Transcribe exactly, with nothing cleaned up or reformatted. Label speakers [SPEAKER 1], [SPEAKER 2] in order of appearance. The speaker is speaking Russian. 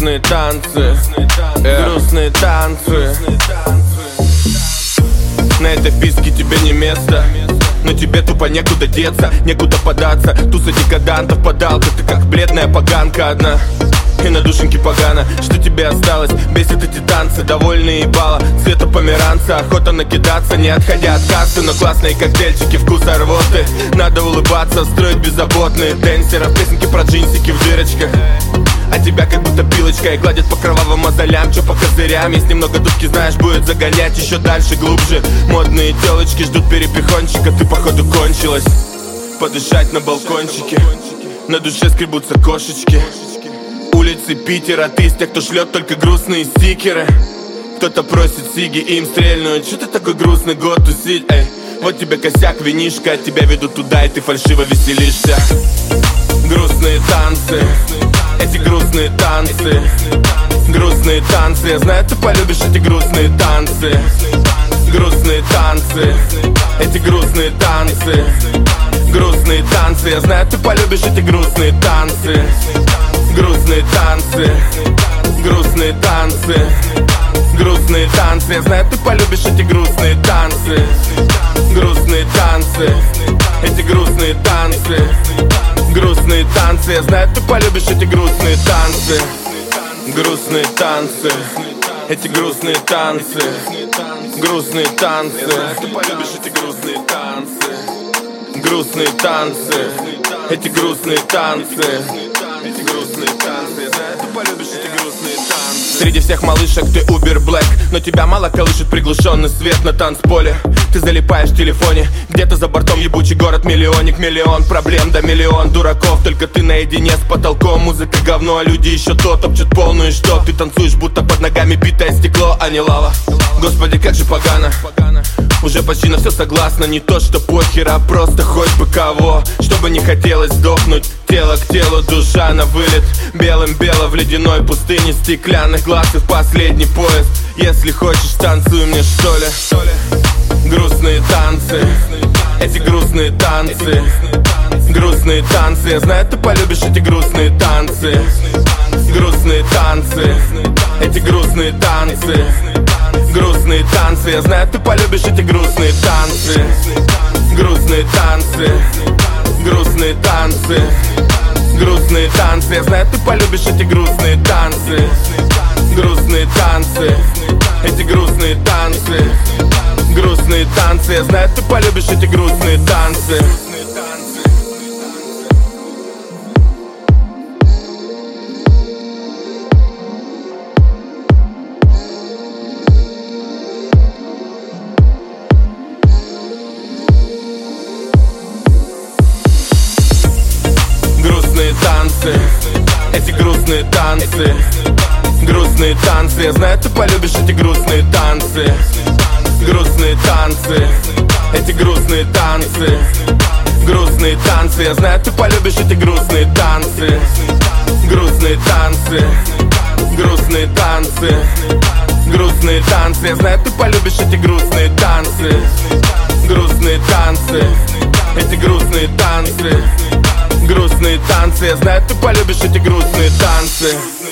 [SPEAKER 1] грустные танцы, грустные танцы. На этой писке тебе не место, но тебе тупо некуда деться, некуда податься. Туса декадантов подалка, ты как бледная поганка одна. И на душеньке погано, что тебе осталось? Бесит эти танцы, довольные ебала цвета померанца, охота накидаться, не отходя от кассы. Но классные коктейльчики, вкуса рвоты. Надо улыбаться, строить беззаботные денсеров, песенки про джинсики в дырочках. А тебя как будто пилочкой гладят по кровавым мозолям, чё по козырям. Есть немного дудки, знаешь, будет загонять еще дальше, глубже. Модные телочки ждут перепихончика, ты походу кончилась. Подышать на балкончике, на душе скребутся кошечки. Улицы Питера, ты из тех, кто шлет только грустные стикеры. Кто-то просит сиги, им стрельнуть. Чё ты такой грустный, год тусить, эй. Вот тебе косяк, винишка, от тебя ведут туда, и ты фальшиво веселишься. Грустные танцы, эти грустные танцы, грустные танцы. Я знаю, ты полюбишь эти грустные танцы. Грустные танцы, эти грустные танцы, грустные танцы. Я знаю, ты полюбишь эти грустные танцы. Грустные танцы, грустные танцы, грустные танцы. Я знаю, ты полюбишь эти грустные танцы. Грустные танцы, эти грустные танцы, грустные танцы. Я знаю, ты полюбишь эти грустные танцы. Грустные танцы, эти грустные танцы, грустные танцы. Ты полюбишь эти грустные танцы. Грустные танцы, эти грустные танцы, эти грустные танцы. Я знаю, ты полюбишь эти грустные танцы. Среди всех малышек ты Uber Black, но тебя мало колышет приглушенный свет на танцполе. Ты залипаешь в телефоне, где-то за бортом ебучий город-миллионник. Миллион проблем, да миллион дураков, только ты наедине с потолком. Музыка говно, а люди еще то топчут полную. Что ты танцуешь, будто под ногами битое стекло, а не лава. Господи, как же погано. Уже почти на все согласна, не то что похер, а просто хоть бы кого. Чтобы не хотелось сдохнуть, тело к телу, душа на вылет. Белым-бело в ледяной пустыне, стеклянных глаз и в последний поезд. Если хочешь, танцуй мне, что ли. Грустные танцы, эти грустные танцы, грустные танцы. Я знаю, ты полюбишь эти грустные танцы. Грустные танцы, эти грустные танцы, грустные танцы. Я знаю, ты полюбишь эти грустные танцы. Грустные танцы, грустные танцы, грустные танцы. Я знаю, ты полюбишь эти грустные танцы. Грустные танцы, эти грустные танцы, грустные танцы. Я знаю, ты полюбишь эти грустные танцы. Грустные танцы, эти грустные танцы, грустные танцы. Я знаю, ты полюбишь эти грустные танцы. Грустные танцы, эти грустные танцы, грустные танцы. Я знаю, ты полюбишь эти грустные танцы. Грустные танцы, грустные танцы, грустные танцы. Я знаю, ты полюбишь эти грустные танцы. Грустные танцы, эти грустные танцы, грустные танцы. Я знаю, ты полюбишь эти грустные танцы.